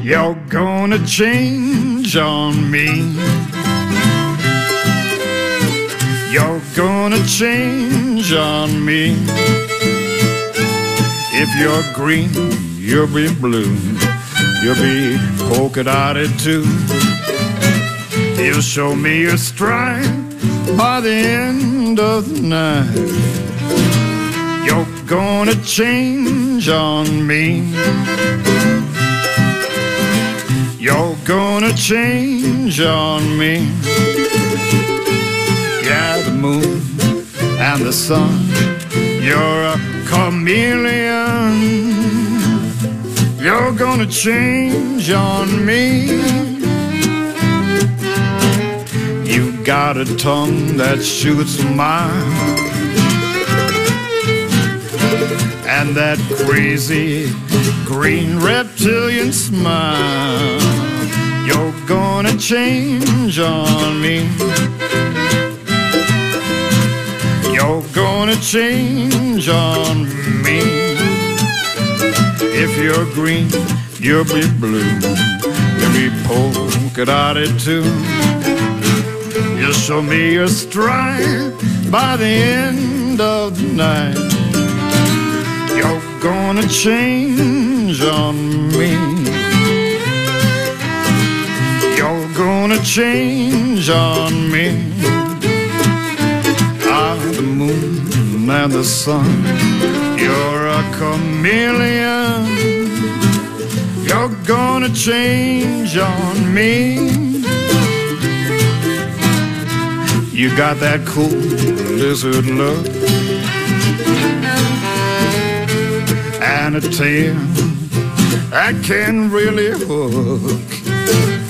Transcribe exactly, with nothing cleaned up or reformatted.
You're gonna change on me. You're gonna change on me. If you're green, you'll be blue. You'll be polka dotted too. You'll show me your stride by the end of the night. You're gonna change on me. You're gonna change on me. Yeah, the moon and the sun, you're a chameleon. You're gonna change on me. You got a tongue that shoots a mile, and that crazy green reptilian smile. You're gonna change on me. You're gonna change on me. If you're green, you'll be blue. You'll be polka dotted too. You'll show me your stride by the end of the night. You're gonna change on me. You're gonna change on me. Ah, the moon and the sun, you're a chameleon. You're gonna change on me. You got that cool lizard look and a tail that can really hook.